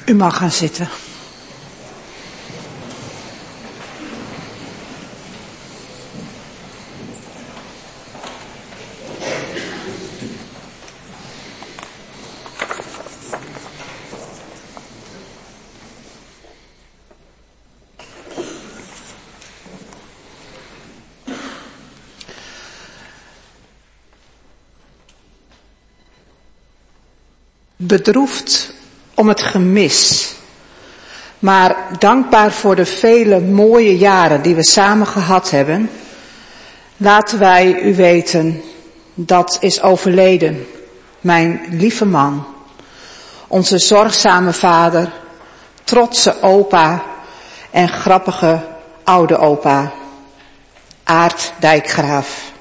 U mag gaan zitten. Bedroefd om het gemis, maar dankbaar voor de vele mooie jaren die we samen gehad hebben, laten wij u weten, dat is overleden, mijn lieve man, onze zorgzame vader, trotse opa en grappige oude opa, Aart Dijkgraaf.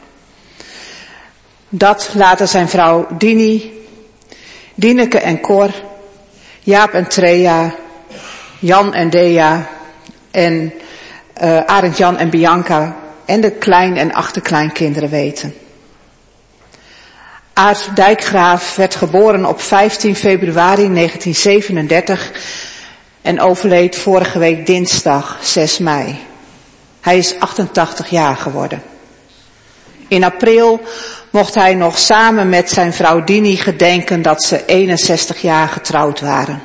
Dat laten zijn vrouw Dini, Dieneke en Cor, Jaap en Trea, Jan en Dea en Arend Jan en Bianca en de klein- en achterkleinkinderen weten. Aart Dijkgraaf werd geboren op 15 februari 1937 en overleed vorige week dinsdag 6 mei. Hij is 88 jaar geworden. In april mocht hij nog samen met zijn vrouw Dini gedenken dat ze 61 jaar getrouwd waren.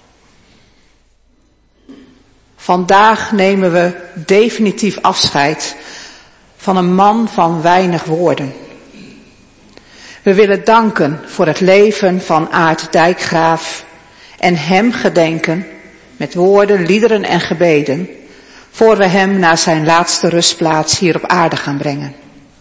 Vandaag nemen we definitief afscheid van een man van weinig woorden. We willen danken voor het leven van Aart Dijkgraaf en hem gedenken met woorden, liederen en gebeden, voor we hem naar zijn laatste rustplaats hier op aarde gaan brengen.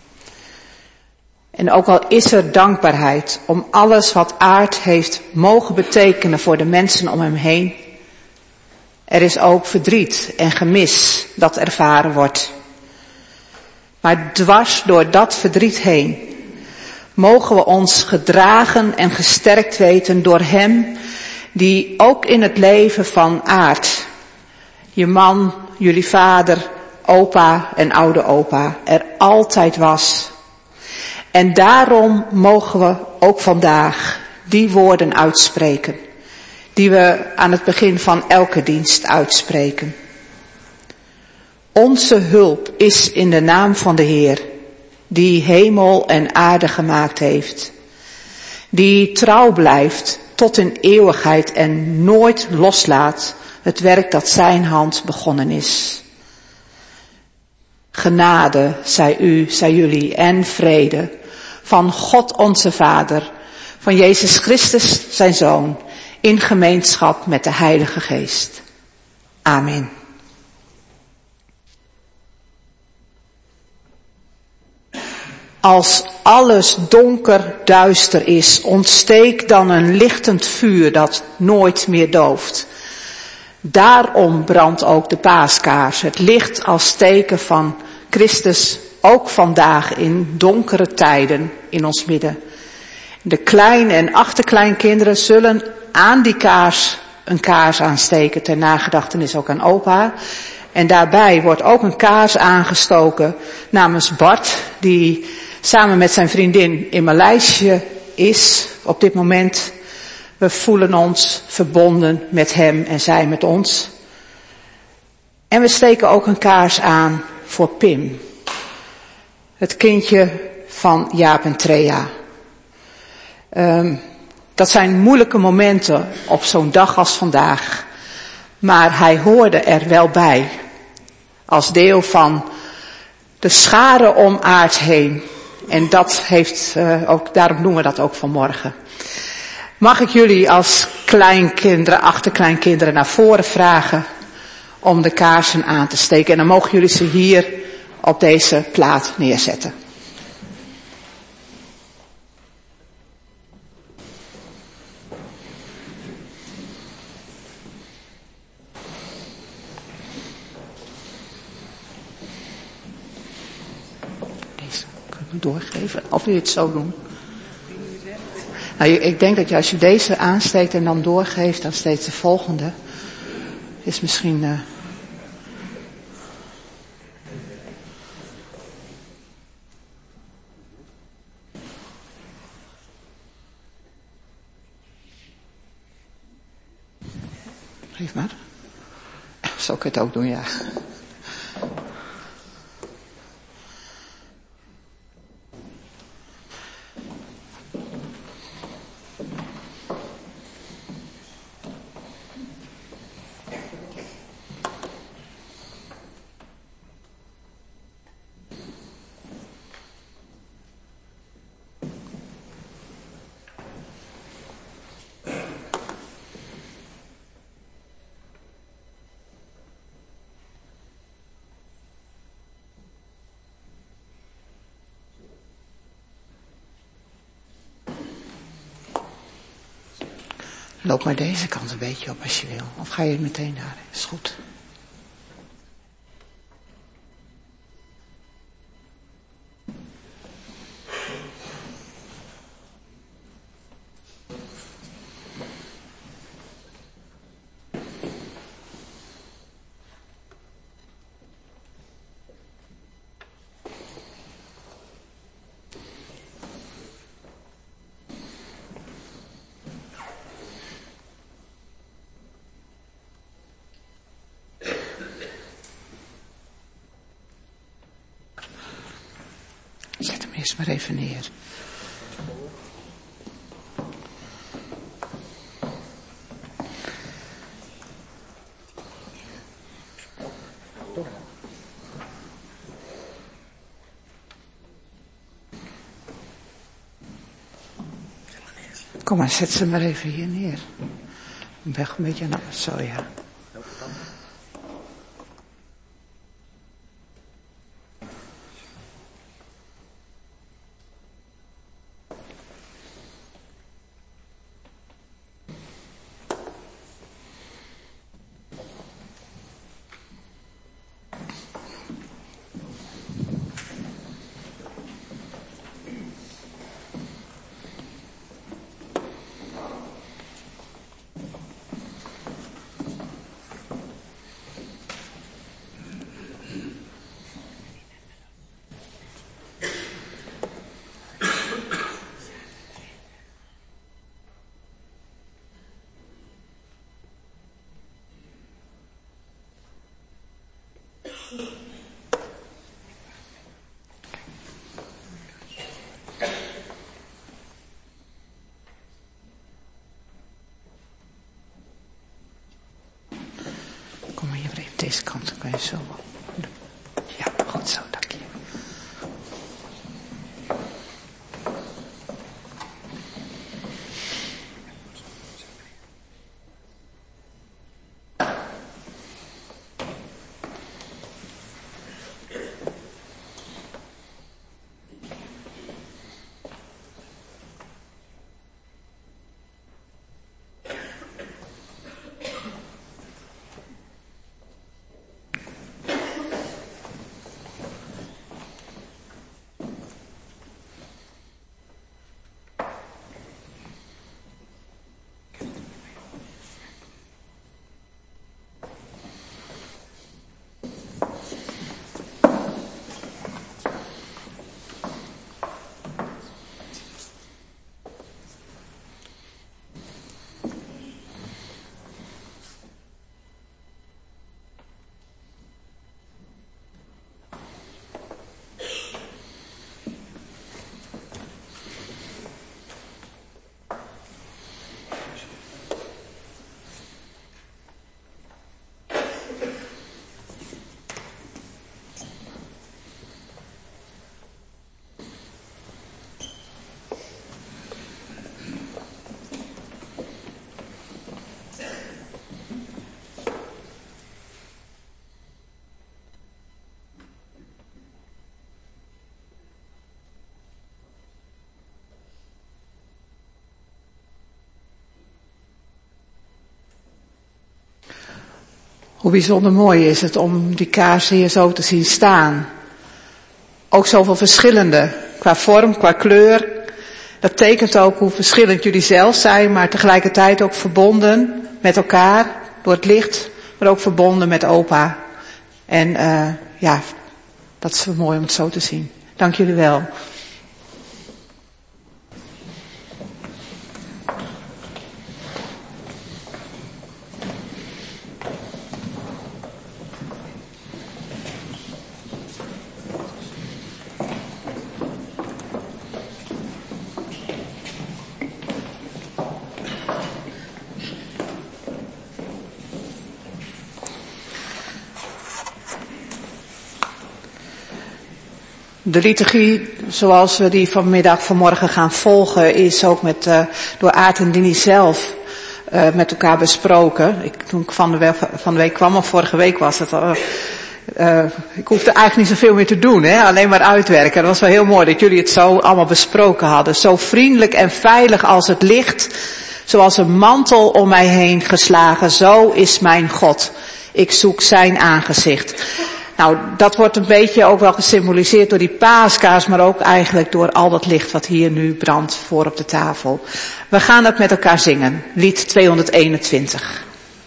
En ook al is er dankbaarheid om alles wat Aart heeft mogen betekenen voor de mensen om hem heen, er is ook verdriet en gemis dat ervaren wordt. Maar dwars door dat verdriet heen mogen we ons gedragen en gesterkt weten door hem die ook in het leven van Aart, je man, jullie vader, opa en oude opa, er altijd was. En daarom mogen we ook vandaag die woorden uitspreken, die we aan het begin van elke dienst uitspreken. Onze hulp is in de naam van de Heer, die hemel en aarde gemaakt heeft, die trouw blijft tot in eeuwigheid en nooit loslaat het werk dat zijn hand begonnen is. Genade zij u, zij jullie en vrede van God onze Vader, van Jezus Christus zijn Zoon, in gemeenschap met de Heilige Geest. Amen. Als alles donker duister is, ontsteekt dan een lichtend vuur dat nooit meer dooft. Daarom brandt ook de paaskaars, het licht als teken van Christus, ook vandaag in donkere tijden in ons midden. De klein- en achterkleinkinderen zullen aan die kaars een kaars aansteken ter nagedachtenis ook aan opa. En daarbij wordt ook een kaars aangestoken namens Bart, die samen met zijn vriendin in Maleisië is op dit moment. We voelen ons verbonden met hem en zij met ons. En we steken ook een kaars aan voor Pim, het kindje van Jaap en Trea. Dat zijn moeilijke momenten op zo'n dag als vandaag. Maar hij hoorde er wel bij. Als deel van de schare om Aart heen. En dat heeft ook, daarom doen we dat ook vanmorgen. Mag ik jullie als kleinkinderen, achterkleinkinderen naar voren vragen om de kaarsen aan te steken. En dan mogen jullie ze hier op deze plaat neerzetten. Deze kunnen we doorgeven. Of wil je het zo doen? Nou, ik denk dat als je deze aansteekt en dan doorgeeft, dan steekt de volgende. Is misschien... Geef maar. Zal ik het ook doen, ja. Loop maar deze kant een beetje op als je wil. Of ga je meteen naar? Is goed. Zet hem eerst maar even neer. Kom maar, zet ze maar even hier neer. Weg een beetje naar, zo ja. Kom maar hier even deze kant, dan kan je zo. Ja, goed zo, dank je. Hoe bijzonder mooi is het om die kaarsen hier zo te zien staan. Ook zoveel verschillende, qua vorm, qua kleur. Dat tekent ook hoe verschillend jullie zelf zijn, maar tegelijkertijd ook verbonden met elkaar door het licht, maar ook verbonden met opa. En ja, dat is wel mooi om het zo te zien. Dank jullie wel. De liturgie, zoals we die vanmorgen gaan volgen, is ook door Aart en Dini zelf met elkaar besproken. Toen ik van de week kwam, of vorige week was het, ik hoefde eigenlijk niet zoveel meer te doen, alleen maar uitwerken. Dat was wel heel mooi dat jullie het zo allemaal besproken hadden. Zo vriendelijk en veilig als het licht, zoals een mantel om mij heen geslagen, zo is mijn God. Ik zoek zijn aangezicht. Nou, dat wordt een beetje ook wel gesymboliseerd door die paaskaars, maar ook eigenlijk door al dat licht wat hier nu brandt voor op de tafel. We gaan het met elkaar zingen. Lied 221.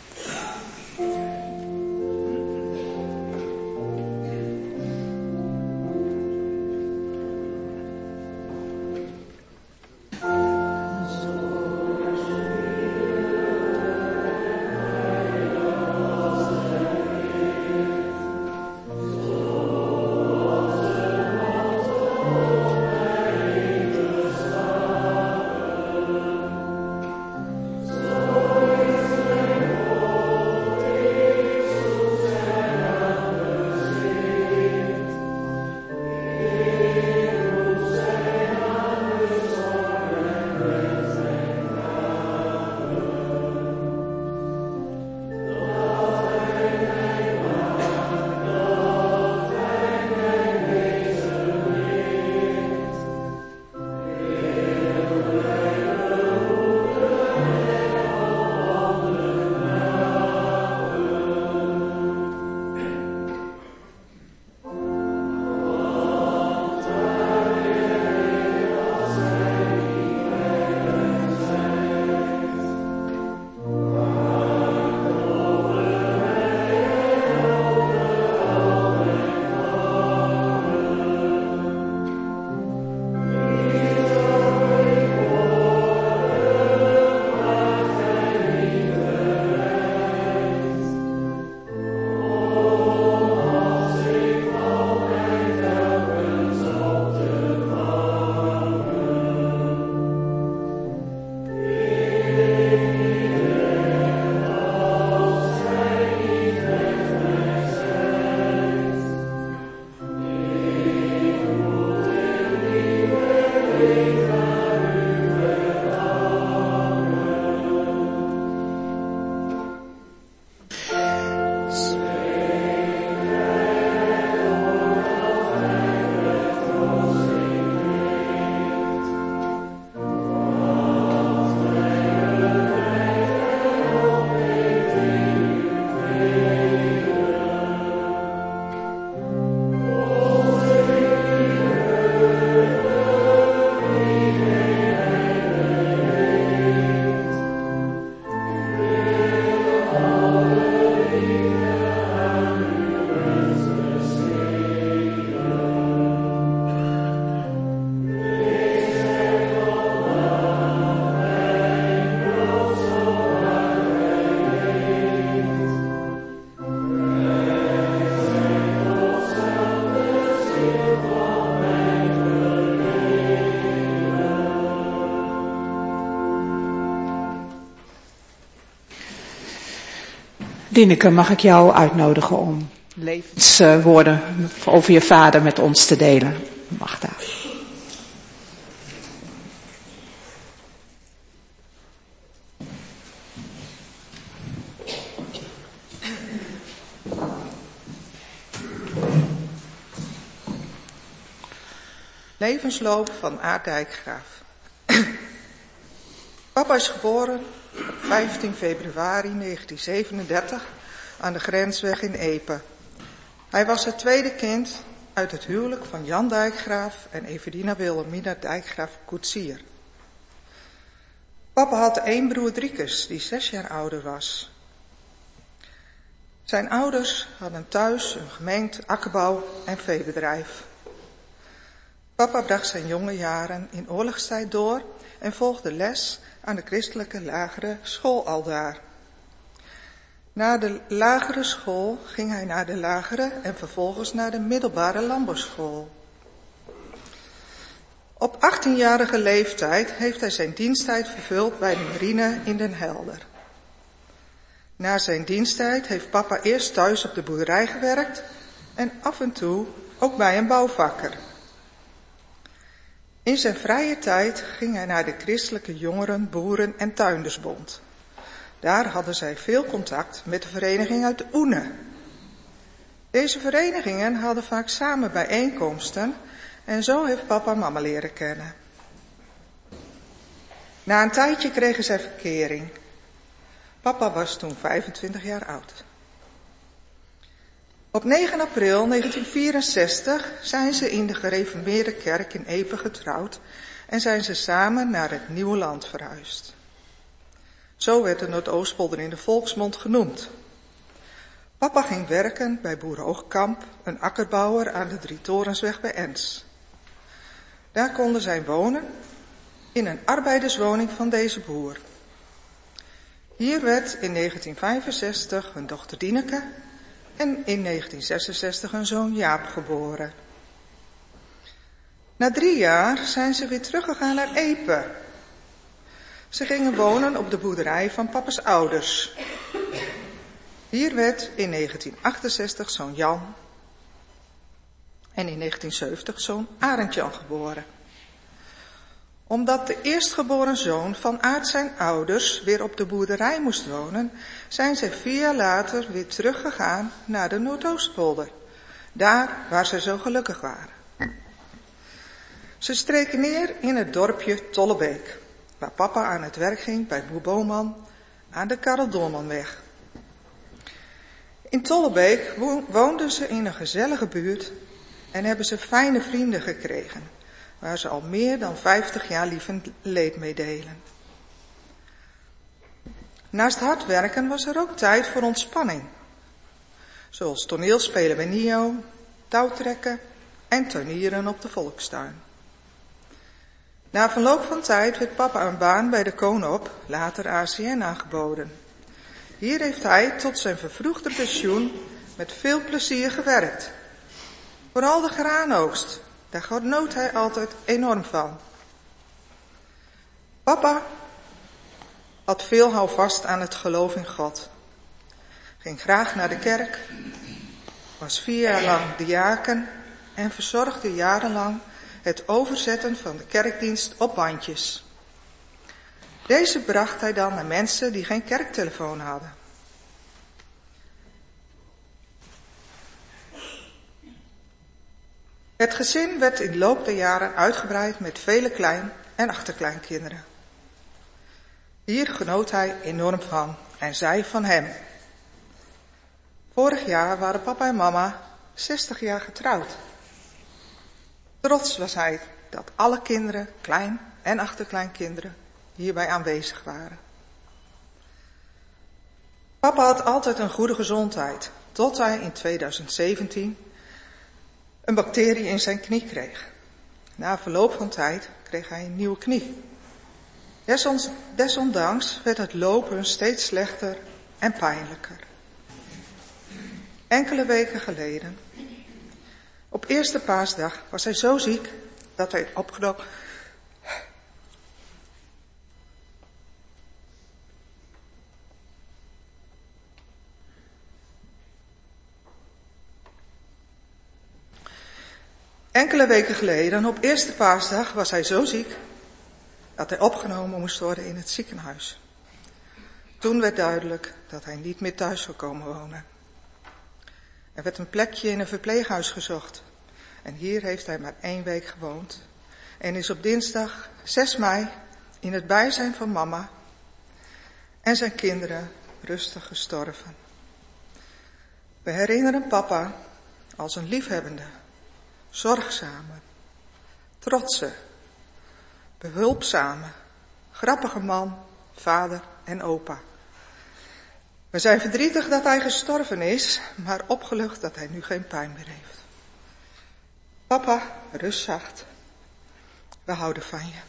Dineke, mag ik jou uitnodigen om levenswoorden over je vader met ons te delen? Mag daar. Levensloop van Aart Dijkgraaf. Papa is geboren op 15 februari 1937 aan de grensweg in Epe. Hij was het tweede kind uit het huwelijk van Jan Dijkgraaf en Everdina Wilhelmina Dijkgraaf Koetsier. Papa had één broer Driekes, die 6 jaar ouder was. Zijn ouders hadden thuis een gemengd akkerbouw- en veebedrijf. Papa bracht zijn jonge jaren in oorlogstijd door en volgde les aan de christelijke lagere school aldaar. Na de lagere school ging hij naar de lagere en vervolgens naar de middelbare landbouwschool. Op 18-jarige leeftijd heeft hij zijn diensttijd vervuld bij de marine in Den Helder. Na zijn diensttijd heeft papa eerst thuis op de boerderij gewerkt en af en toe ook bij een bouwvakker, In zijn vrije tijd ging hij naar de Christelijke Jongeren, Boeren en Tuindersbond. Daar hadden zij veel contact met de vereniging uit Oene. Deze verenigingen hadden vaak samen bijeenkomsten en zo heeft papa mama leren kennen. Na een tijdje kregen zij verkering. Papa was toen 25 jaar oud. Op 9 april 1964 zijn ze in de gereformeerde kerk in Epe getrouwd en zijn ze samen naar het Nieuwe Land verhuisd. Zo werd de Noordoostpolder in de volksmond genoemd. Papa ging werken bij boer Hoogkamp, een akkerbouwer aan de Drietorensweg bij Ens. Daar konden zij wonen in een arbeiderswoning van deze boer. Hier werd in 1965 hun dochter Dieneke en in 1966 hun zoon Jaap geboren. Na 3 jaar zijn ze weer teruggegaan naar Epe. Ze gingen wonen op de boerderij van papa's ouders. Hier werd in 1968 zoon Jan en in 1970 zoon Arend-Jan geboren. Omdat de eerstgeboren zoon van Aard zijn ouders weer op de boerderij moest wonen, zijn ze 4 jaar later weer teruggegaan naar de Noordoostpolder. Daar waar ze zo gelukkig waren. Ze streken neer in het dorpje Tollebeek, waar papa aan het werk ging bij boer Boman aan de Karel Doormanweg. In Tollebeek woonden ze in een gezellige buurt en hebben ze fijne vrienden gekregen, waar ze al meer dan 50 jaar lief en leed mee delen. Naast hard werken was er ook tijd voor ontspanning, zoals toneelspelen bij Nio, touwtrekken en tuinieren op de Volkstuin. Na verloop van tijd werd papa een baan bij de Koonop, later ACN, aangeboden. Hier heeft hij tot zijn vervroegde pensioen met veel plezier gewerkt. Vooral de graanoogst, daar genoot hij altijd enorm van. Papa had veel houvast aan het geloof in God. Ging graag naar de kerk, was 4 jaar lang diaken en verzorgde jarenlang het overzetten van de kerkdienst op bandjes. Deze bracht hij dan naar mensen die geen kerktelefoon hadden. Het gezin werd in de loop der jaren uitgebreid met vele klein- en achterkleinkinderen. Hier genoot hij enorm van en zij van hem. Vorig jaar waren papa en mama 60 jaar getrouwd. Trots was hij dat alle kinderen, klein- en achterkleinkinderen, hierbij aanwezig waren. Papa had altijd een goede gezondheid, tot hij in 2017 een bacterie in zijn knie kreeg. Na verloop van tijd kreeg hij een nieuwe knie. Desondanks werd het lopen steeds slechter en pijnlijker. Enkele weken geleden, op eerste paasdag, was hij zo ziek dat hij opgenomen. Enkele weken geleden, op eerste paasdag, was hij zo ziek dat hij opgenomen moest worden in het ziekenhuis. Toen werd duidelijk dat hij niet meer thuis zou komen wonen. Er werd een plekje in een verpleeghuis gezocht. En hier heeft hij maar 1 week gewoond. En is op dinsdag 6 mei in het bijzijn van mama en zijn kinderen rustig gestorven. We herinneren papa als een liefhebbende, zorgzame, trotse, behulpzame, grappige man, vader en opa. We zijn verdrietig dat hij gestorven is, maar opgelucht dat hij nu geen pijn meer heeft. Papa, rust zacht. We houden van je.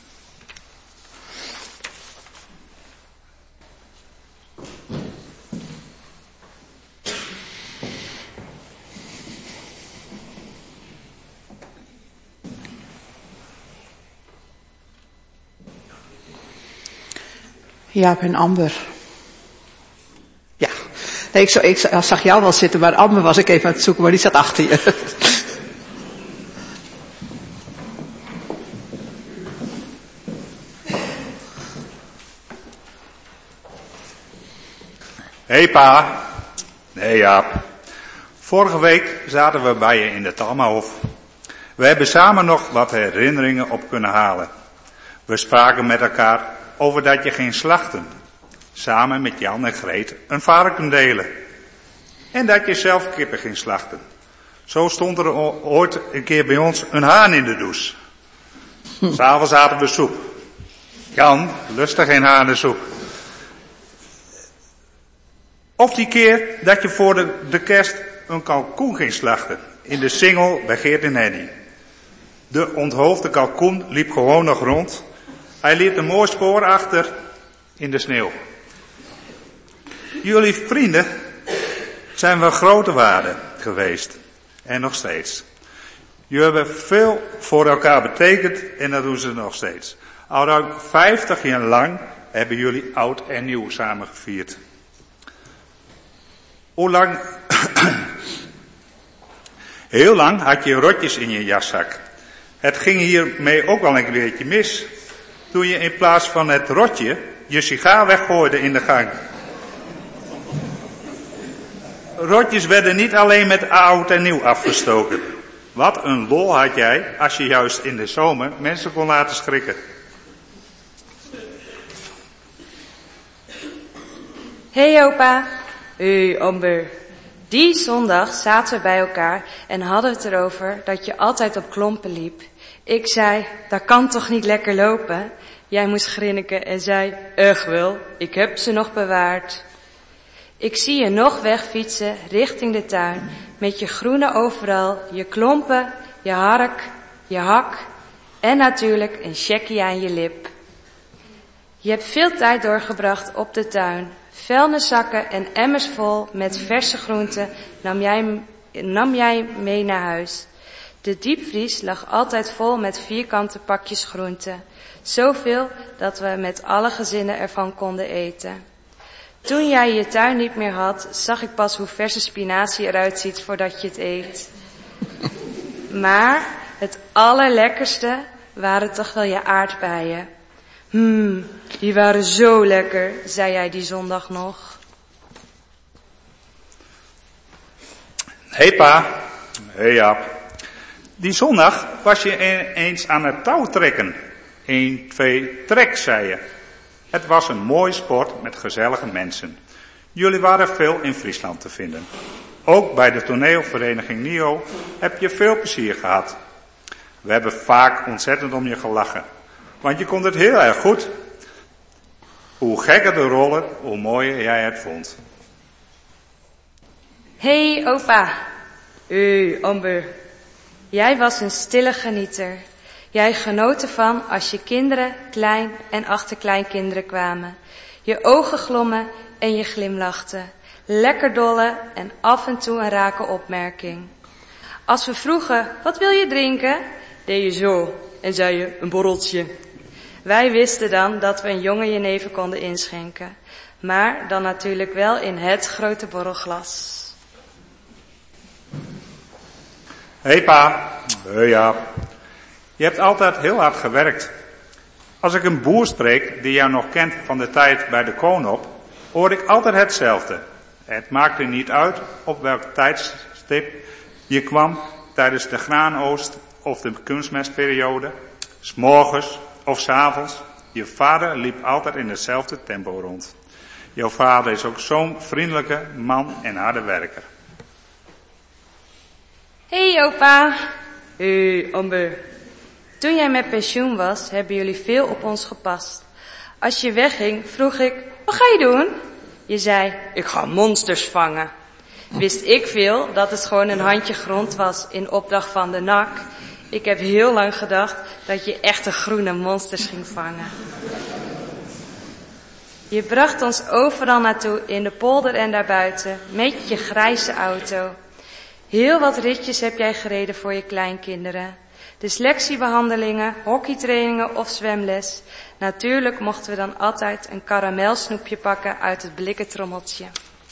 Jaap en Amber. Ja, nee, ik zag jou wel zitten, maar Amber was ik even aan het zoeken, maar die zat achter je. Hey pa. Nee Jaap. Vorige week zaten we bij je in de Talmahof. We hebben samen nog wat herinneringen op kunnen halen. We spraken met elkaar over dat je ging slachten. Samen met Jan en Greet een varken delen. En dat je zelf kippen ging slachten. Zo stond er ooit een keer bij ons een haan in de douche. 'S Avonds aten we soep. Jan lustte geen hanensoep. Of die keer dat je voor de kerst een kalkoen ging slachten. In de singel bij Geert en Henny. De onthoofde kalkoen liep gewoon nog rond. Hij liet een mooi spoor achter in de sneeuw. Jullie vrienden zijn wel grote waarde geweest. En nog steeds. Jullie hebben veel voor elkaar betekend en dat doen ze nog steeds. Al ruim 50 jaar lang hebben jullie oud en nieuw samen gevierd. Hoe lang? Heel lang had je rotjes in je jaszak. Het ging hiermee ook wel een keertje mis. Toen je in plaats van het rotje je sigaar weggooide in de gang. Rotjes werden niet alleen met oud en nieuw afgestoken. Wat een lol had jij als je juist in de zomer mensen kon laten schrikken. Hey opa. Hey Amber. Die zondag zaten we bij elkaar en hadden het erover dat je altijd op klompen liep. Ik zei, dat kan toch niet lekker lopen? Jij moest grinniken en zei, echt wel, ik heb ze nog bewaard. Ik zie je nog wegfietsen richting de tuin, met je groene overal, je klompen, je hark, je hak en natuurlijk een checkie aan je lip. Je hebt veel tijd doorgebracht op de tuin. Vuilniszakken en emmers vol met verse groenten nam jij mee naar huis. De diepvries lag altijd vol met vierkante pakjes groenten. Zoveel dat we met alle gezinnen ervan konden eten. Toen jij je tuin niet meer had, zag ik pas hoe verse spinazie eruit ziet voordat je het eet. Maar het allerlekkerste waren toch wel je aardbeien. Die waren zo lekker, zei jij die zondag nog. Hey pa. Hey Jaap. Die zondag was je eens aan het touw trekken. 1, 2, trek, zei je. Het was een mooie sport met gezellige mensen. Jullie waren veel in Friesland te vinden. Ook bij de toneelvereniging NIO heb je veel plezier gehad. We hebben vaak ontzettend om je gelachen. Want je kon het heel erg goed. Hoe gekker de rollen, hoe mooier jij het vond. Hey opa. Amber. Jij was een stille genieter. Jij genoot ervan als je kinderen, klein- en achterkleinkinderen kwamen. Je ogen glommen en je glimlachte. Lekker dolle en af en toe een rake opmerking. Als we vroegen, wat wil je drinken? Deed je zo en zei je, een borreltje. Wij wisten dan dat we een jonge jenever konden inschenken. Maar dan natuurlijk wel in het grote borrelglas. Hey pa. Hey Jaap. Je hebt altijd heel hard gewerkt. Als ik een boer spreek die jou nog kent van de tijd bij de Koonop, hoor ik altijd hetzelfde. Het maakte niet uit op welk tijdstip je kwam tijdens de graanoogst of de kunstmestperiode, 's morgens of 's avonds. Je vader liep altijd in hetzelfde tempo rond. Jouw vader is ook zo'n vriendelijke man en harde werker. Hey opa. Hey Amber. Toen jij met pensioen was, hebben jullie veel op ons gepast. Als je wegging, vroeg ik, wat ga je doen? Je zei, ik ga monsters vangen. Wist ik veel dat het gewoon een handje grond was in opdracht van de NAC. Ik heb heel lang gedacht dat je echte groene monsters ging vangen. Je bracht ons overal naartoe in de polder en daarbuiten met je grijze auto. Heel wat ritjes heb jij gereden voor je kleinkinderen. Dysleksiebehandelingen, hockeytrainingen of zwemles. Natuurlijk mochten we dan altijd een karamelsnoepje pakken uit het blikken trommeltje.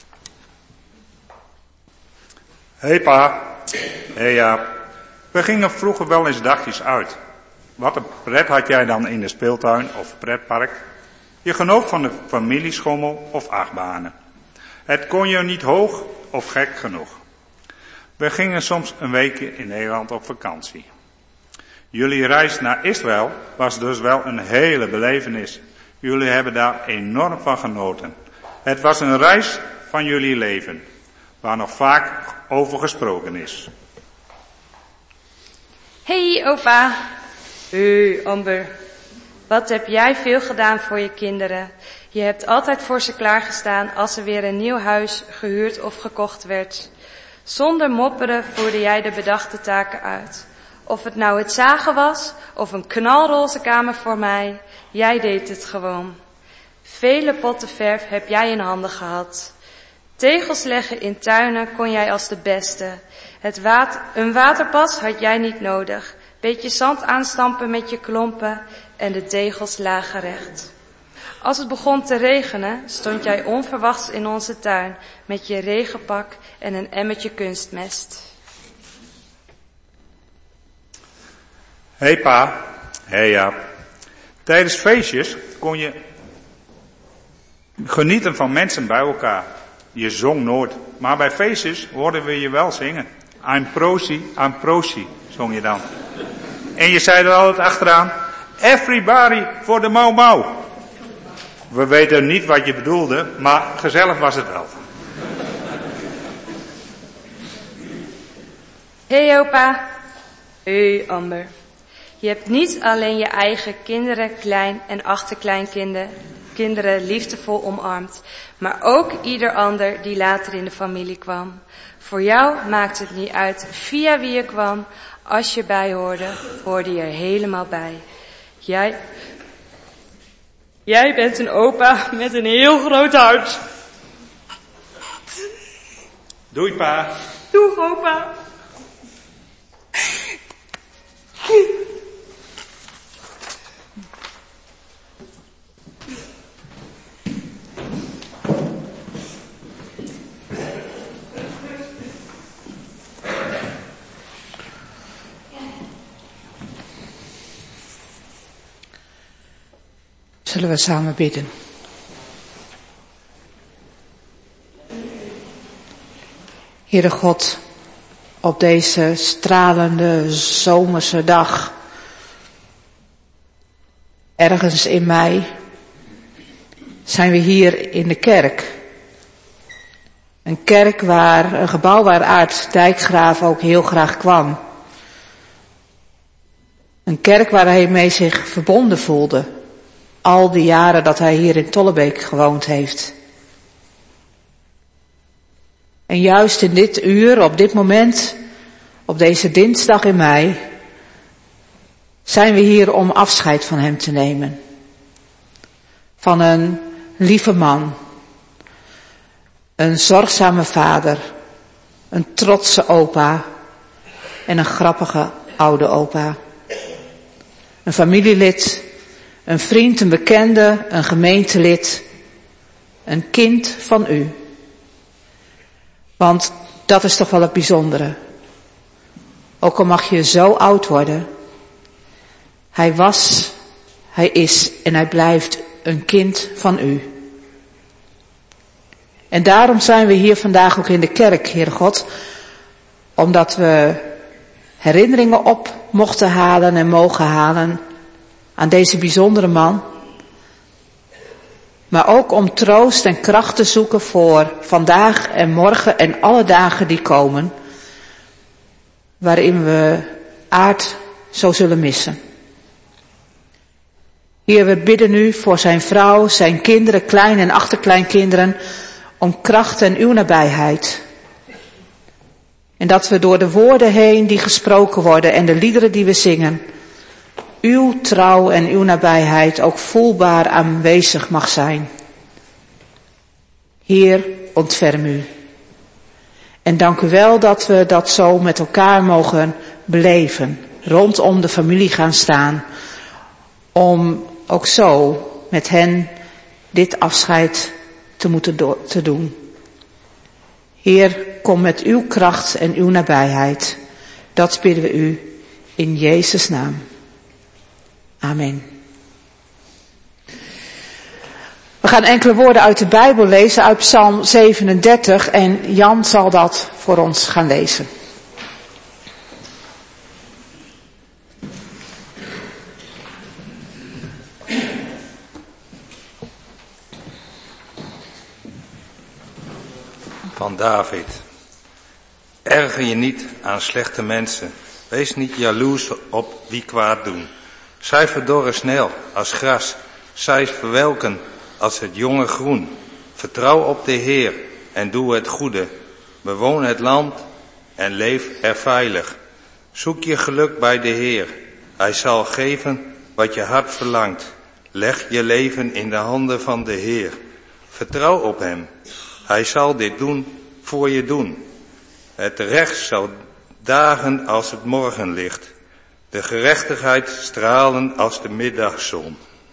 Hey pa. Hey Jaap. We gingen vroeger wel eens dagjes uit. Wat een pret had jij dan in de speeltuin of pretpark. Je genoot van de familieschommel of achtbanen. Het kon je niet hoog of gek genoeg. We gingen soms een weekje in Nederland op vakantie. Jullie reis naar Israël was dus wel een hele belevenis. Jullie hebben daar enorm van genoten. Het was een reis van jullie leven, waar nog vaak over gesproken is. Hey opa. Hey Amber. Wat heb jij veel gedaan voor je kinderen. Je hebt altijd voor ze klaargestaan als er weer een nieuw huis gehuurd of gekocht werd. Zonder mopperen voerde jij de bedachte taken uit. Of het nou het zagen was of een knalroze kamer voor mij, jij deed het gewoon. Vele potten verf heb jij in handen gehad. Tegels leggen in tuinen kon jij als de beste. Een waterpas had jij niet nodig. Beetje zand aanstampen met je klompen en de tegels lagen recht. Als het begon te regenen, stond jij onverwachts in onze tuin met je regenpak en een emmertje kunstmest. Hey pa, hey Jaap. Tijdens feestjes kon je genieten van mensen bij elkaar. Je zong nooit, maar bij feestjes hoorden we je wel zingen. I'm prosie, zong je dan. En je zei er altijd achteraan, everybody for the mau mau. We weten niet wat je bedoelde, maar gezellig was het wel. Hey opa. Hey Amber. Je hebt niet alleen je eigen kinderen, klein- en achterkleinkinderen liefdevol omarmd, maar ook ieder ander die later in de familie kwam. Voor jou maakt het niet uit via wie je kwam, als je bij hoorde je er helemaal bij. Jij bent een opa met een heel groot hart. Doei pa. Doeg opa. Zullen we samen bidden? Heere God, op deze stralende zomerse dag, ergens in mei, zijn we hier in de kerk. Een kerk een gebouw waar Aart Dijkgraaf ook heel graag kwam. Een kerk waar hij mee zich verbonden voelde. Al die jaren dat hij hier in Tollebeek gewoond heeft. En juist in dit uur, op dit moment, op deze dinsdag in mei, zijn we hier om afscheid van hem te nemen. Van een lieve man. Een zorgzame vader. Een trotse opa. En een grappige oude opa. Een familielid. Een vriend, een bekende, een gemeentelid, een kind van u. Want dat is toch wel het bijzondere. Ook al mag je zo oud worden. Hij was, hij is en hij blijft een kind van u. En daarom zijn we hier vandaag ook in de kerk, Heere God. Omdat we herinneringen op mochten halen en mogen halen aan deze bijzondere man. Maar ook om troost en kracht te zoeken voor vandaag en morgen en alle dagen die komen. Waarin we Aart zo zullen missen. Heer, we bidden u voor zijn vrouw, zijn kinderen, klein- en achterkleinkinderen, om kracht en uw nabijheid. En dat we door de woorden heen die gesproken worden en de liederen die we zingen, uw trouw en uw nabijheid ook voelbaar aanwezig mag zijn. Heer, ontferm u. En dank u wel dat we dat zo met elkaar mogen beleven. Rondom de familie gaan staan. Om ook zo met hen dit afscheid te doen. Heer, kom met uw kracht en uw nabijheid. Dat bidden we u in Jezus' naam. Amen. We gaan enkele woorden uit de Bijbel lezen, uit Psalm 37 en Jan zal dat voor ons gaan lezen. Van David. Erger je niet aan slechte mensen. Wees niet jaloers op wie kwaad doen. Zij verdorren snel als gras. Zij verwelken als het jonge groen. Vertrouw op de Heer en doe het goede. Bewoon het land en leef er veilig. Zoek je geluk bij de Heer. Hij zal geven wat je hart verlangt. Leg je leven in de handen van de Heer. Vertrouw op hem. Hij zal dit doen voor je doen. Het recht zal dagen als het morgenlicht. De gerechtigheid stralen als de middagzon.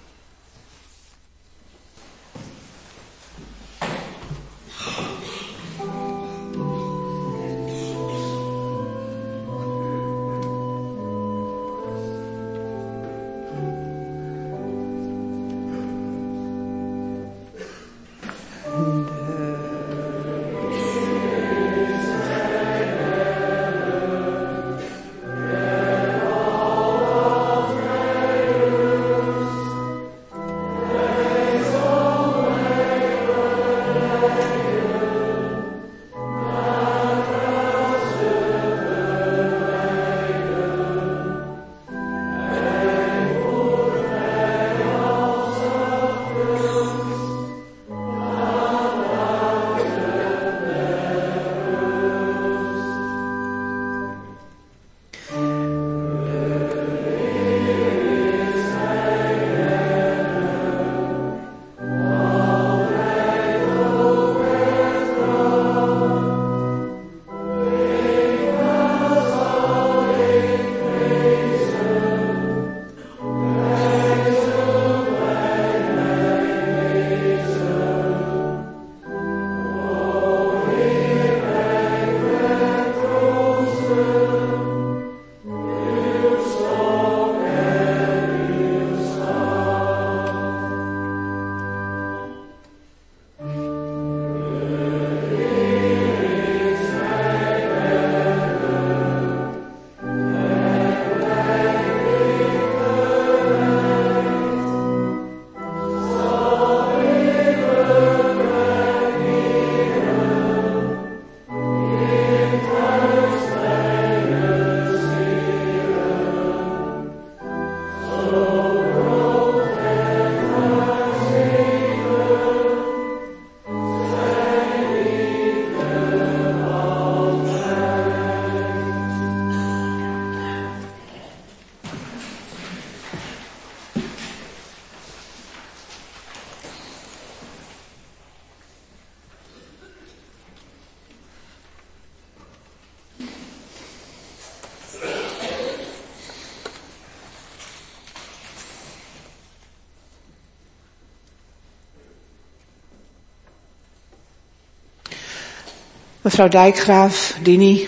Mevrouw Dijkgraaf, Dini,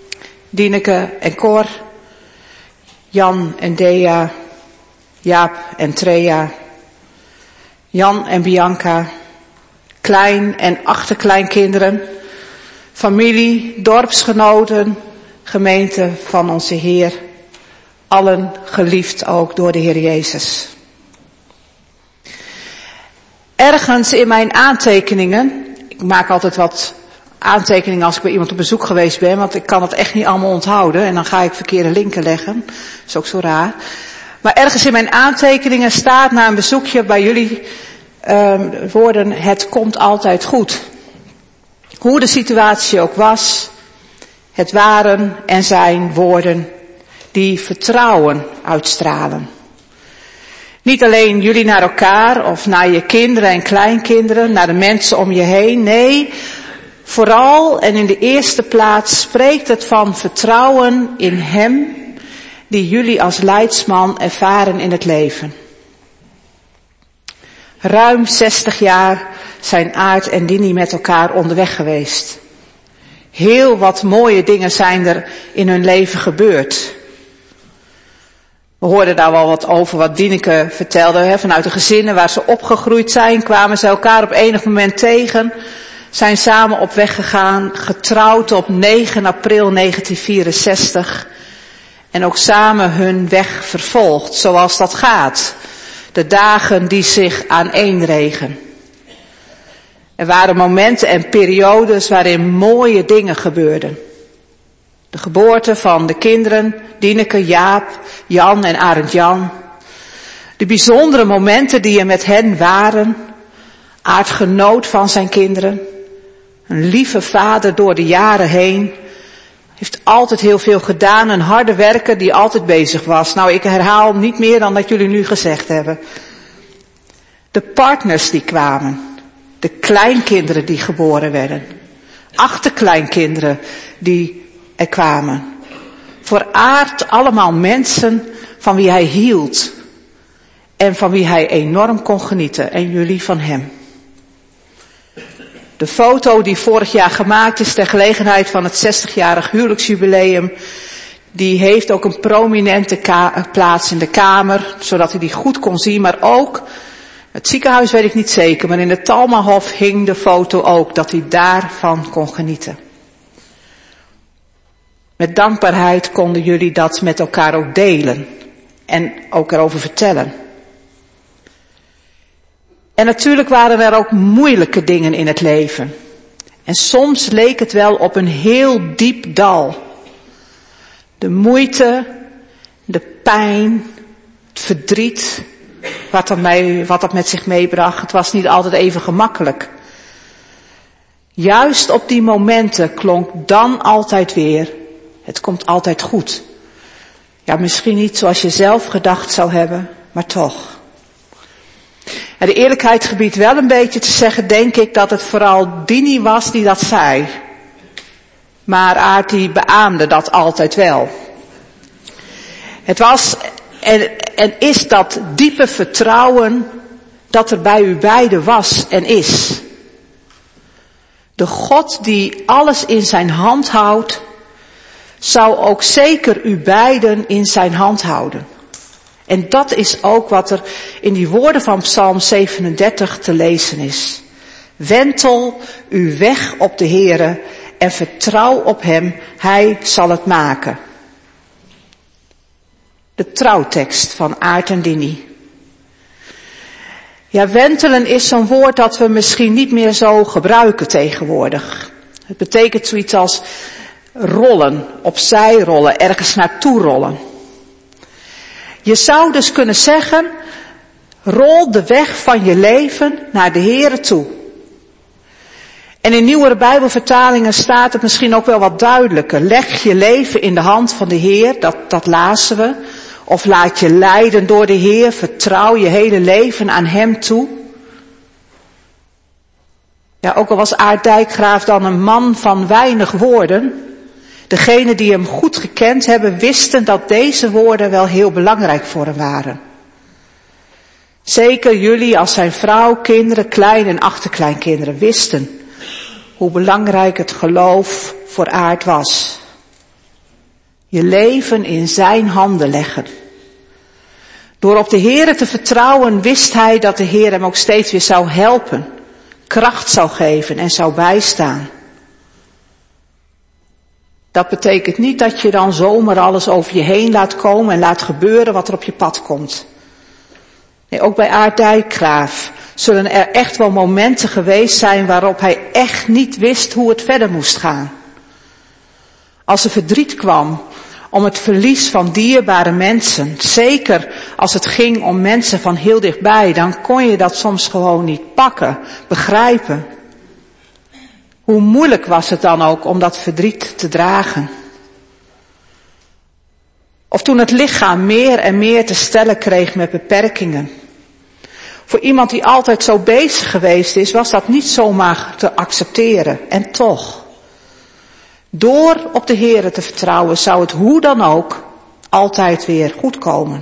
Dieneke en Cor, Jan en Dea, Jaap en Trea, Jan en Bianca, klein- en achterkleinkinderen, familie, dorpsgenoten, gemeente van onze Heer, allen geliefd ook door de Heer Jezus. Ergens in mijn aantekeningen, ik maak altijd wat aantekeningen als ik bij iemand op bezoek geweest ben, want ik kan het echt niet allemaal onthouden en dan ga ik verkeerde linken leggen. Dat is ook zo raar. Maar ergens in mijn aantekeningen staat na een bezoekje bij jullie woorden, het komt altijd goed. Hoe de situatie ook was, het waren en zijn woorden die vertrouwen uitstralen. Niet alleen jullie naar elkaar of naar je kinderen en kleinkinderen, naar de mensen om je heen. Nee, vooral en in de eerste plaats spreekt het van vertrouwen in Hem die jullie als leidsman ervaren in het leven. Ruim 60 jaar zijn Aart en Dini met elkaar onderweg geweest. Heel wat mooie dingen zijn er in hun leven gebeurd. We hoorden daar wel wat over wat Dieneke vertelde. Vanuit de gezinnen waar ze opgegroeid zijn, kwamen ze elkaar op enig moment tegen. Zijn samen op weg gegaan, getrouwd op 9 april 1964. En ook samen hun weg vervolgd, zoals dat gaat. De dagen die zich aaneenregen. Er waren momenten en periodes waarin mooie dingen gebeurden. De geboorte van de kinderen, Dieneke, Jaap, Jan en Arend Jan. De bijzondere momenten die er met hen waren. Aard genoot van zijn kinderen. Een lieve vader door de jaren heen. Heeft altijd heel veel gedaan, een harde werker die altijd bezig was. Nou, ik herhaal niet meer dan dat jullie nu gezegd hebben. De partners die kwamen. De kleinkinderen die geboren werden. Achterkleinkinderen die er kwamen. Voor Aard allemaal mensen van wie hij hield. En van wie hij enorm kon genieten. En jullie van hem. De foto die vorig jaar gemaakt is ter gelegenheid van het 60-jarig huwelijksjubileum. Die heeft ook een prominente plaats in de kamer. Zodat hij die goed kon zien. Maar ook, het ziekenhuis weet ik niet zeker. Maar in het Talmahof hing de foto ook. Dat hij daarvan kon genieten. Met dankbaarheid konden jullie dat met elkaar ook delen. En ook erover vertellen. En natuurlijk waren er ook moeilijke dingen in het leven. En soms leek het wel op een heel diep dal. De moeite, de pijn, het verdriet, wat dat met zich meebracht. Het was niet altijd even gemakkelijk. Juist op die momenten klonk dan altijd weer, het komt altijd goed. Ja, misschien niet zoals je zelf gedacht zou hebben, maar toch. En de eerlijkheid gebiedt wel een beetje te zeggen, denk ik, dat het vooral Dini was die dat zei. Maar Aard die beaamde dat altijd wel. Het was en is dat diepe vertrouwen dat er bij u beiden was en is. De God die alles in zijn hand houdt, zou ook zeker u beiden in zijn hand houden. En dat is ook wat er in die woorden van Psalm 37 te lezen is. Wentel uw weg op de Heere en vertrouw op hem, hij zal het maken. De trouwtekst van Aard en Dini. Ja, wentelen is zo'n woord dat we misschien niet meer zo gebruiken tegenwoordig. Het betekent zoiets als rollen, opzij rollen, ergens naartoe rollen. Je zou dus kunnen zeggen, rol de weg van je leven naar de Heere toe. En in nieuwere Bijbelvertalingen staat het misschien ook wel wat duidelijker. Leg je leven in de hand van de Heer, dat lazen we. Of laat je leiden door de Heer, vertrouw je hele leven aan hem toe. Ja, ook al was Aard Dijkgraaf dan een man van weinig woorden. Degenen die hem goed gekend hebben, wisten dat deze woorden wel heel belangrijk voor hem waren. Zeker jullie als zijn vrouw, kinderen, klein- en achterkleinkinderen wisten hoe belangrijk het geloof voor Aard was. Je leven in zijn handen leggen. Door op de Heere te vertrouwen wist hij dat de Heer hem ook steeds weer zou helpen, kracht zou geven en zou bijstaan. Dat betekent niet dat je dan zomaar alles over je heen laat komen en laat gebeuren wat er op je pad komt. Nee, ook bij Aard Dijkgraaf zullen er echt wel momenten geweest zijn waarop hij echt niet wist hoe het verder moest gaan. Als er verdriet kwam om het verlies van dierbare mensen, zeker als het ging om mensen van heel dichtbij, dan kon je dat soms gewoon niet pakken, begrijpen. Hoe moeilijk was het dan ook om dat verdriet te dragen? Of toen het lichaam meer en meer te stellen kreeg met beperkingen. Voor iemand die altijd zo bezig geweest is, was dat niet zomaar te accepteren. En toch, door op de Heere te vertrouwen, zou het hoe dan ook altijd weer goed komen.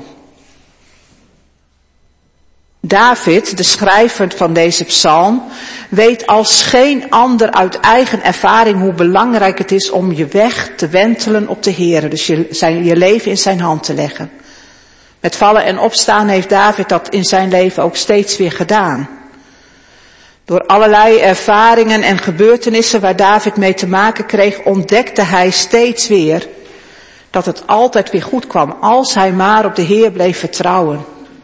David, de schrijver van deze psalm, weet als geen ander uit eigen ervaring hoe belangrijk het is om je weg te wentelen op de Heere. Dus je leven in zijn hand te leggen. Met vallen en opstaan heeft David dat in zijn leven ook steeds weer gedaan. Door allerlei ervaringen en gebeurtenissen waar David mee te maken kreeg, ontdekte hij steeds weer dat het altijd weer goed kwam als hij maar op de Heer bleef vertrouwen.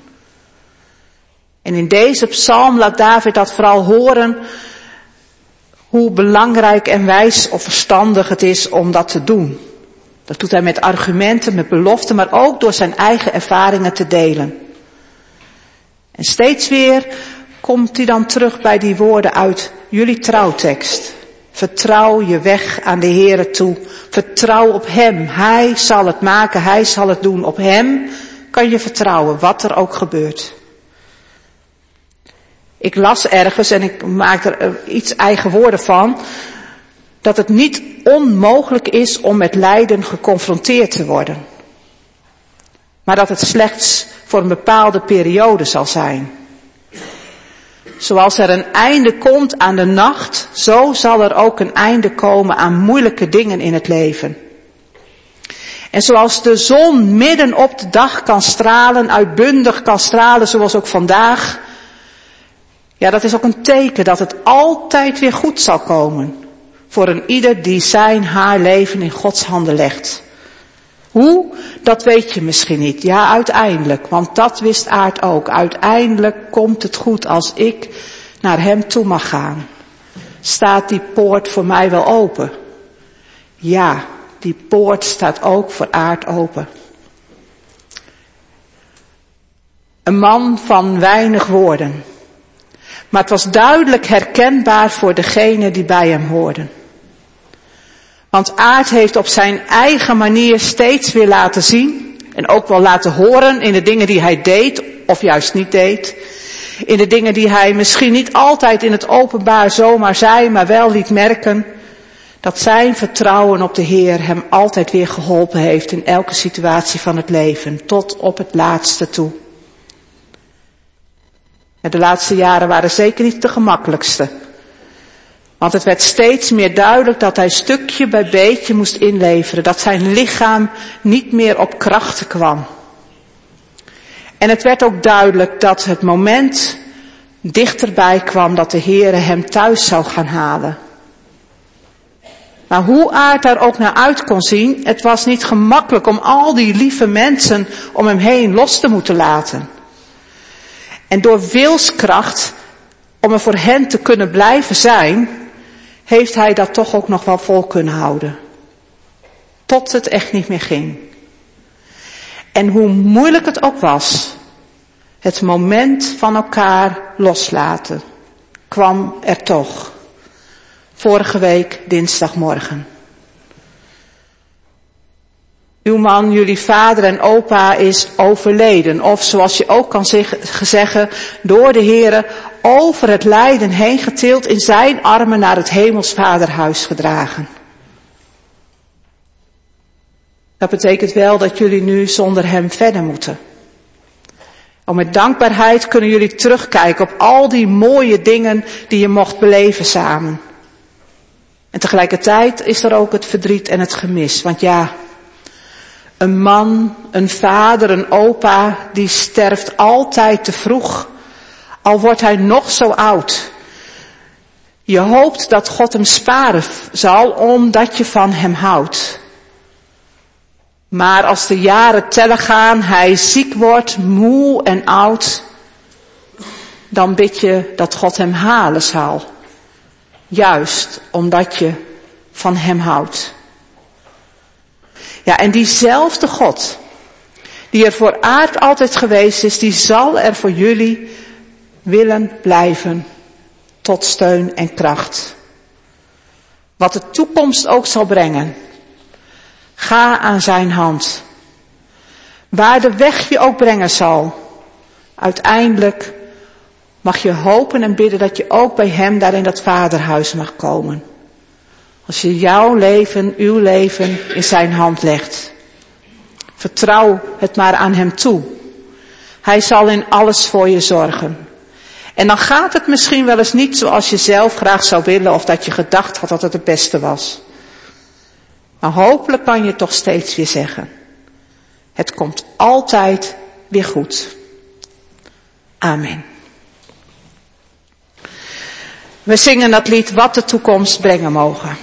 En in deze psalm laat David dat vooral horen, hoe belangrijk en wijs of verstandig het is om dat te doen. Dat doet hij met argumenten, met beloften, maar ook door zijn eigen ervaringen te delen. En steeds weer komt hij dan terug bij die woorden uit jullie trouwtekst. Vertrouw je weg aan de Heere toe. Vertrouw op Hem. Hij zal het maken, Hij zal het doen. Op Hem kan je vertrouwen, wat er ook gebeurt. Ik las ergens, en ik maak er iets eigen woorden van, dat het niet onmogelijk is om met lijden geconfronteerd te worden. Maar dat het slechts voor een bepaalde periode zal zijn. Zoals er een einde komt aan de nacht, zo zal er ook een einde komen aan moeilijke dingen in het leven. En zoals de zon midden op de dag kan stralen, uitbundig kan stralen, zoals ook vandaag. Ja, dat is ook een teken dat het altijd weer goed zal komen. Voor een ieder die zijn, haar leven in Gods handen legt. Hoe? Dat weet je misschien niet. Ja, uiteindelijk. Want dat wist Aart ook. Uiteindelijk komt het goed als ik naar Hem toe mag gaan. Staat die poort voor mij wel open? Ja, die poort staat ook voor Aart open. Een man van weinig woorden. Maar het was duidelijk herkenbaar voor degenen die bij hem hoorden. Want Aart heeft op zijn eigen manier steeds weer laten zien, en ook wel laten horen in de dingen die hij deed, of juist niet deed. In de dingen die hij misschien niet altijd in het openbaar zomaar zei, maar wel liet merken, dat zijn vertrouwen op de Heer hem altijd weer geholpen heeft in elke situatie van het leven, tot op het laatste toe. De laatste jaren waren zeker niet de gemakkelijkste. Want het werd steeds meer duidelijk dat hij stukje bij beetje moest inleveren. Dat zijn lichaam niet meer op krachten kwam. En het werd ook duidelijk dat het moment dichterbij kwam dat de Heere hem thuis zou gaan halen. Maar hoe Aart daar ook naar uit kon zien, het was niet gemakkelijk om al die lieve mensen om hem heen los te moeten laten. En door wilskracht, om er voor hen te kunnen blijven zijn, heeft hij dat toch ook nog wel vol kunnen houden. Tot het echt niet meer ging. En hoe moeilijk het ook was, het moment van elkaar loslaten, kwam er toch. Vorige week dinsdagmorgen. Uw man, jullie vader en opa is overleden. Of zoals je ook kan zeggen, door de Heere over het lijden heen getild, in zijn armen naar het hemelsvaderhuis gedragen. Dat betekent wel dat jullie nu zonder hem verder moeten. En met dankbaarheid kunnen jullie terugkijken op al die mooie dingen die je mocht beleven samen. En tegelijkertijd is er ook het verdriet en het gemis. Want ja, een man, een vader, een opa, die sterft altijd te vroeg. Al wordt hij nog zo oud. Je hoopt dat God hem sparen zal, omdat je van hem houdt. Maar als de jaren tellen gaan, hij ziek wordt, moe en oud, dan bid je dat God hem halen zal. Juist omdat je van hem houdt. Ja, en diezelfde God, die er voor Aart altijd geweest is, die zal er voor jullie willen blijven, tot steun en kracht. Wat de toekomst ook zal brengen, ga aan zijn hand. Waar de weg je ook brengen zal, uiteindelijk mag je hopen en bidden dat je ook bij hem daar in dat vaderhuis mag komen. Als je jouw leven, uw leven in zijn hand legt. Vertrouw het maar aan hem toe. Hij zal in alles voor je zorgen. En dan gaat het misschien wel eens niet zoals je zelf graag zou willen of dat je gedacht had dat het het beste was. Maar hopelijk kan je toch steeds weer zeggen. Het komt altijd weer goed. Amen. We zingen dat lied Wat de toekomst brengen mogen.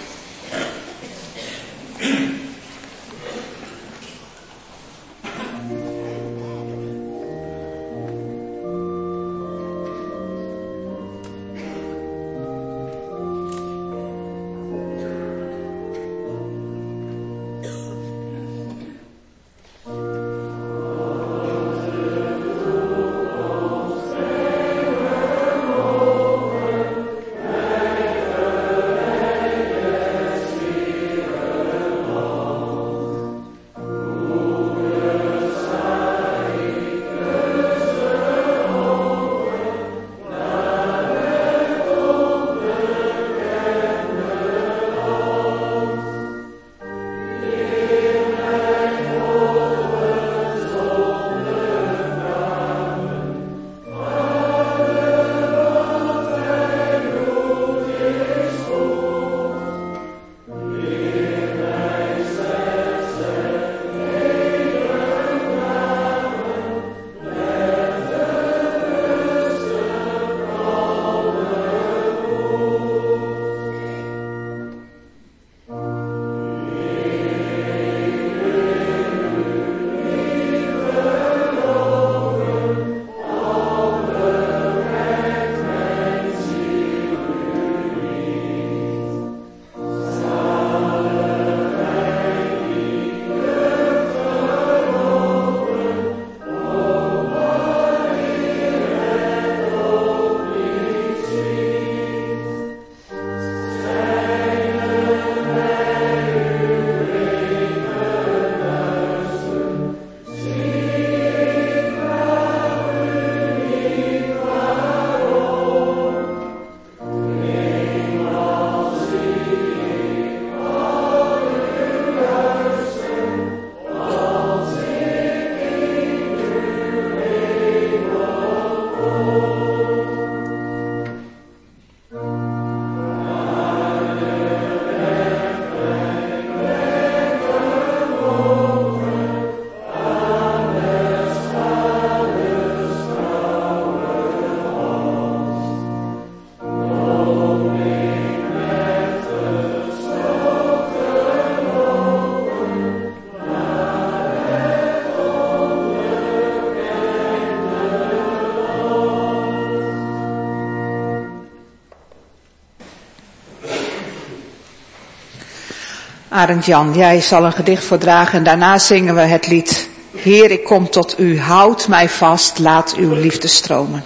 Arend Jan, jij zal een gedicht voordragen en daarna zingen we het lied Heer, ik kom tot u, houd mij vast, laat uw liefde stromen.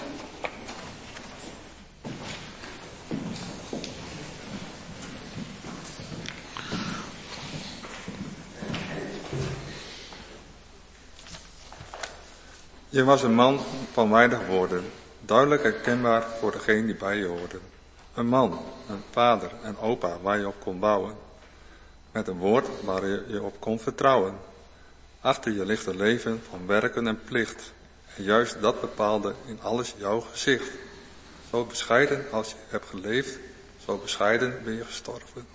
Je was een man van weinig woorden, duidelijk herkenbaar voor degene die bij je hoorden. Een man, een vader en opa waar je op kon bouwen. Met een woord waar je je op kon vertrouwen. Achter je ligt een leven van werken en plicht. En juist dat bepaalde in alles jouw gezicht. Zo bescheiden als je hebt geleefd, zo bescheiden ben je gestorven.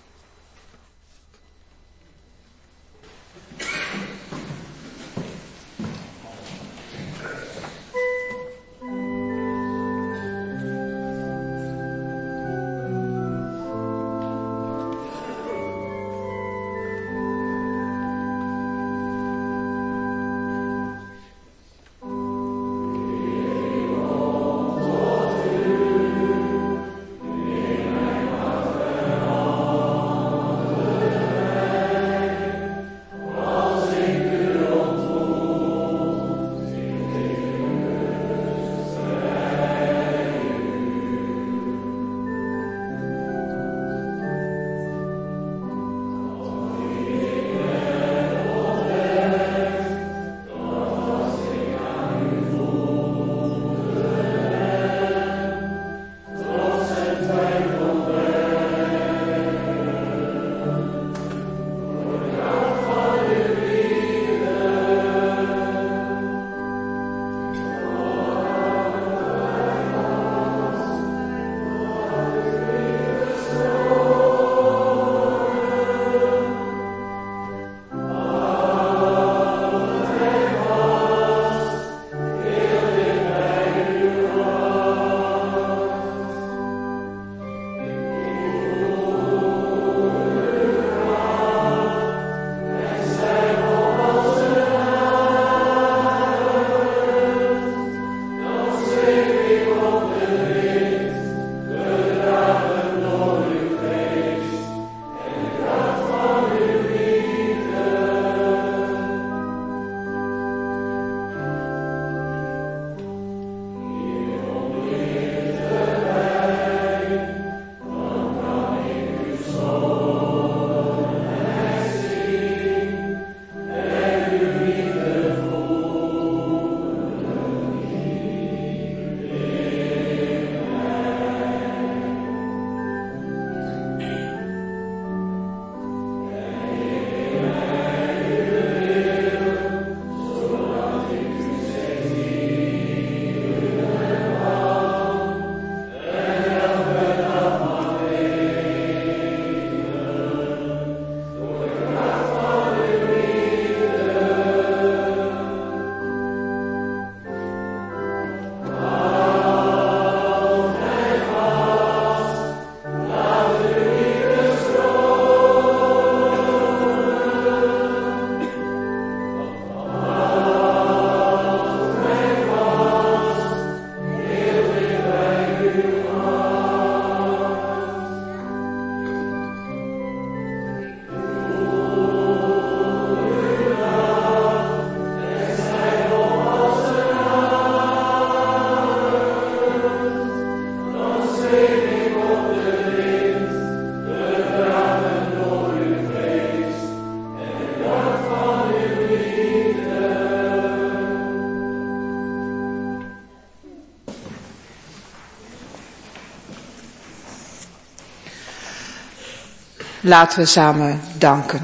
Laten we samen danken.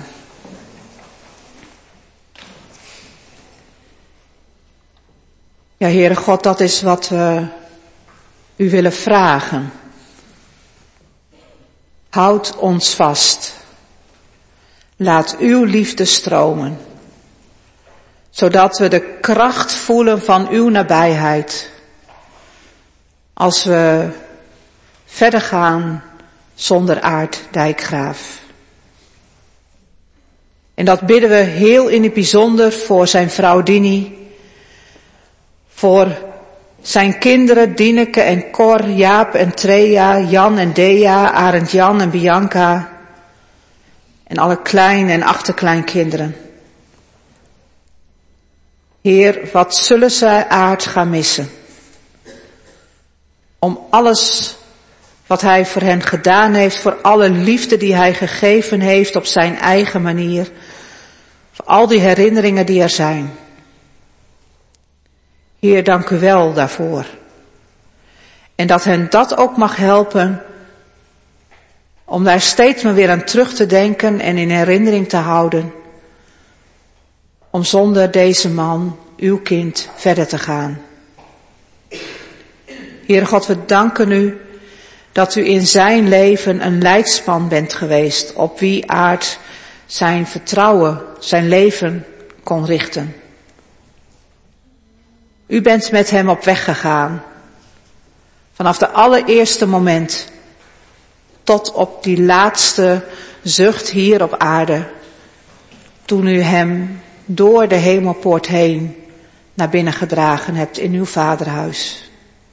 Ja, Heere God, dat is wat we u willen vragen. Houd ons vast. Laat uw liefde stromen. Zodat we de kracht voelen van uw nabijheid. Als we verder gaan zonder Aart Dijkgraaf. En dat bidden we heel in het bijzonder voor zijn vrouw Dini. Voor zijn kinderen Dineke en Cor, Jaap en Trea, Jan en Dea, Arend Jan en Bianca. En alle klein- en achterkleinkinderen. Heer, wat zullen zij Aart gaan missen? Om alles wat hij voor hen gedaan heeft, voor alle liefde die hij gegeven heeft op zijn eigen manier. Voor al die herinneringen die er zijn. Heer, dank u wel daarvoor. En dat hen dat ook mag helpen om daar steeds maar weer aan terug te denken en in herinnering te houden. Om zonder deze man, uw kind, verder te gaan. Heere God, we danken u dat u in zijn leven een leidsman bent geweest op wie Aart zijn vertrouwen, zijn leven kon richten. U bent met hem op weg gegaan. Vanaf de allereerste moment tot op die laatste zucht hier op aarde. Toen u hem door de hemelpoort heen naar binnen gedragen hebt in uw vaderhuis.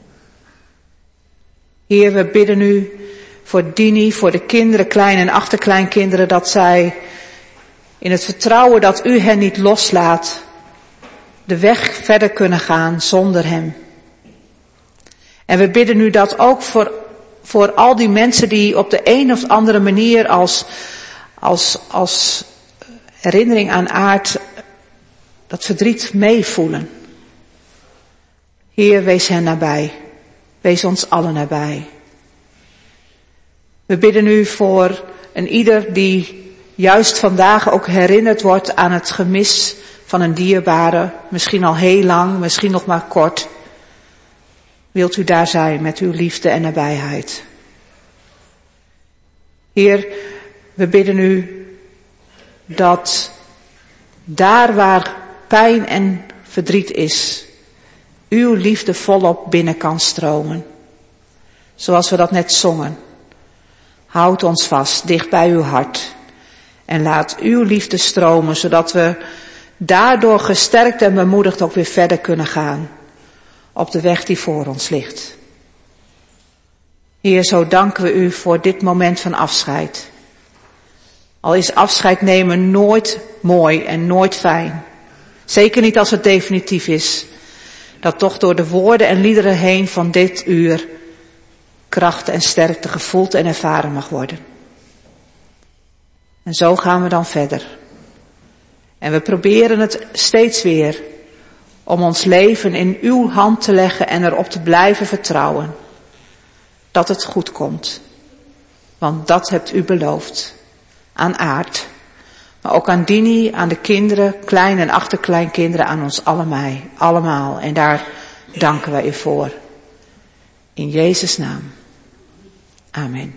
Heer, we bidden u voor Dini, voor de kinderen, klein- en achterkleinkinderen, dat zij in het vertrouwen dat u hen niet loslaat, de weg verder kunnen gaan zonder hem. En we bidden u dat ook voor al die mensen die op de een of andere manier als herinnering aan Aart dat verdriet meevoelen. Heer, wees hen nabij. Wees ons allen nabij. We bidden u voor een ieder die juist vandaag ook herinnerd wordt aan het gemis van een dierbare, misschien al heel lang, misschien nog maar kort. Wilt u daar zijn met uw liefde en nabijheid. Heer, we bidden u dat daar waar pijn en verdriet is, uw liefde volop binnen kan stromen. Zoals we dat net zongen. Houd ons vast, dicht bij uw hart. En laat uw liefde stromen, zodat we daardoor gesterkt en bemoedigd ook weer verder kunnen gaan. Op de weg die voor ons ligt. Heer, zo danken we u voor dit moment van afscheid. Al is afscheid nemen nooit mooi en nooit fijn. Zeker niet als het definitief is. Dat toch door de woorden en liederen heen van dit uur kracht en sterkte gevoeld en ervaren mag worden. En zo gaan we dan verder. En we proberen het steeds weer om ons leven in uw hand te leggen en erop te blijven vertrouwen. Dat het goed komt. Want dat hebt u beloofd. Aan Aart. Maar ook aan Dini, aan de kinderen, klein- en achterkleinkinderen, aan ons allemaal. En daar danken wij u voor. In Jezus' naam. Amen.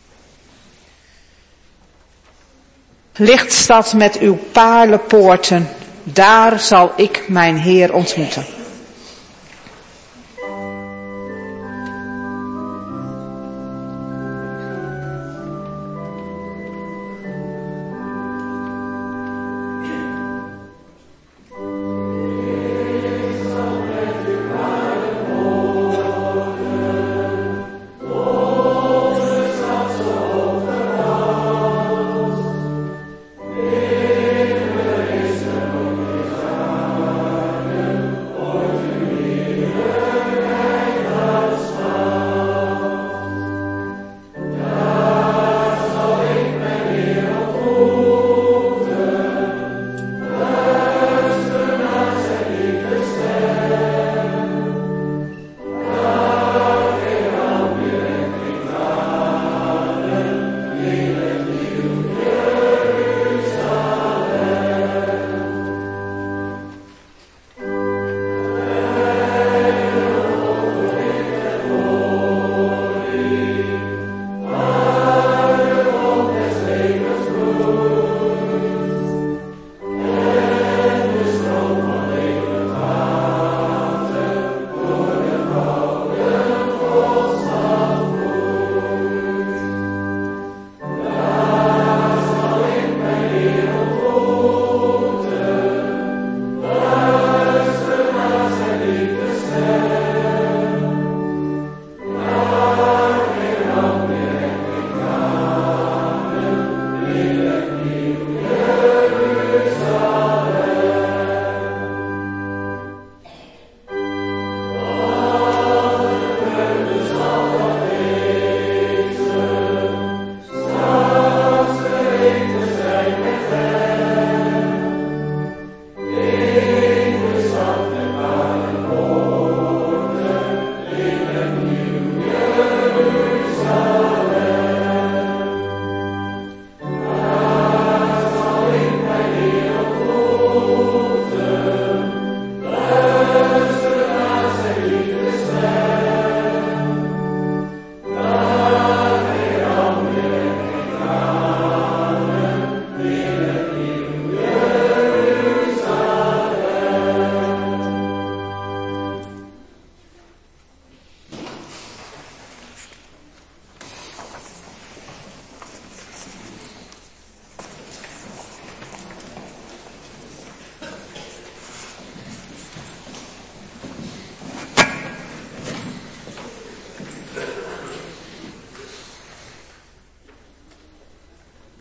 Lichtstad met uw paarlenpoorten, daar zal ik mijn Heer ontmoeten.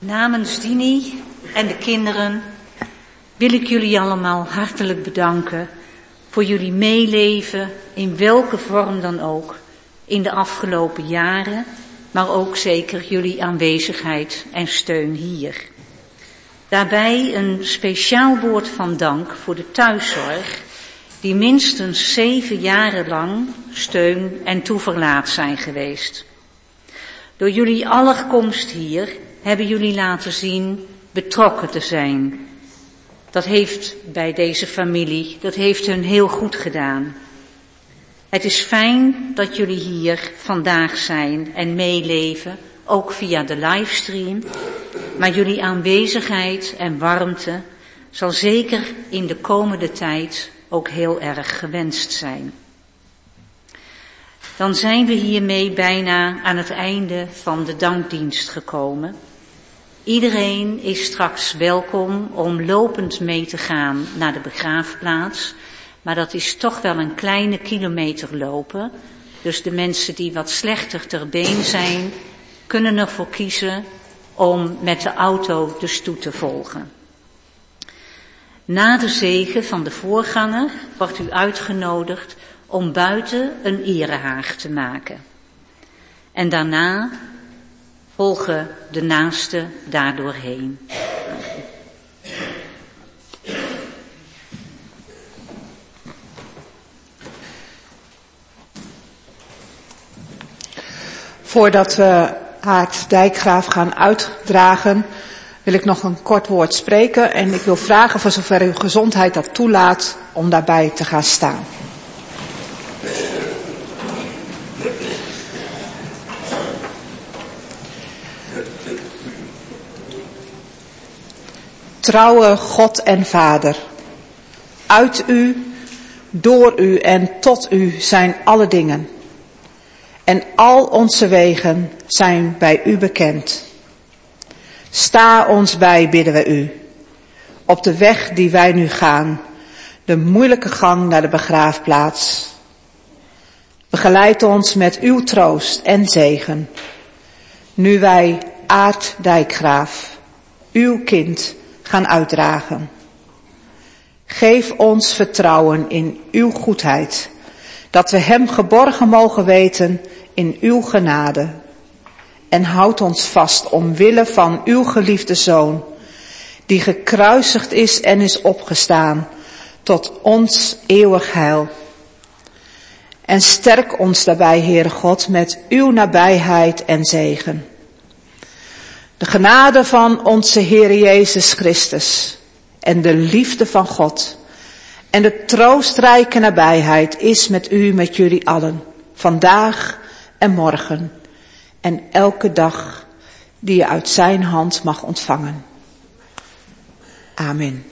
Namens Dini en de kinderen wil ik jullie allemaal hartelijk bedanken voor jullie meeleven, in welke vorm dan ook, in de afgelopen jaren, maar ook zeker jullie aanwezigheid en steun hier. Daarbij een speciaal woord van dank voor de thuiszorg, die minstens 7 jaren lang steun en toeverlaat zijn geweest. Door jullie aller komst hier hebben jullie laten zien betrokken te zijn. Dat heeft bij deze familie, dat heeft hun heel goed gedaan. Het is fijn dat jullie hier vandaag zijn en meeleven, ook via de livestream. Maar jullie aanwezigheid en warmte zal zeker in de komende tijd ook heel erg gewenst zijn. Dan zijn we hiermee bijna aan het einde van de dankdienst gekomen. Iedereen is straks welkom om lopend mee te gaan naar de begraafplaats. Maar dat is toch wel een kleine kilometer lopen. Dus de mensen die wat slechter ter been zijn, kunnen ervoor kiezen om met de auto de stoet te volgen. Na de zegen van de voorganger wordt u uitgenodigd om buiten een erehaag te maken. En daarna volgen de naasten daardoorheen. Voordat we Aart Dijkgraaf gaan uitdragen, wil ik nog een kort woord spreken. En ik wil vragen, voor zover uw gezondheid dat toelaat, om daarbij te gaan staan. Trouwe God en Vader, uit u, door u en tot u zijn alle dingen. En al onze wegen zijn bij u bekend. Sta ons bij, bidden we u, op de weg die wij nu gaan, de moeilijke gang naar de begraafplaats. Begeleid ons met uw troost en zegen, nu wij Aart Dijkgraaf, uw kind, gaan uitdragen. Geef ons vertrouwen in uw goedheid, dat we hem geborgen mogen weten in uw genade. En houd ons vast omwille van uw geliefde Zoon, die gekruisigd is en is opgestaan tot ons eeuwig heil. En sterk ons daarbij, Heere God, met uw nabijheid en zegen. De genade van onze Heere Jezus Christus en de liefde van God en de troostrijke nabijheid is met u, met jullie allen, vandaag en morgen en elke dag die je uit zijn hand mag ontvangen. Amen.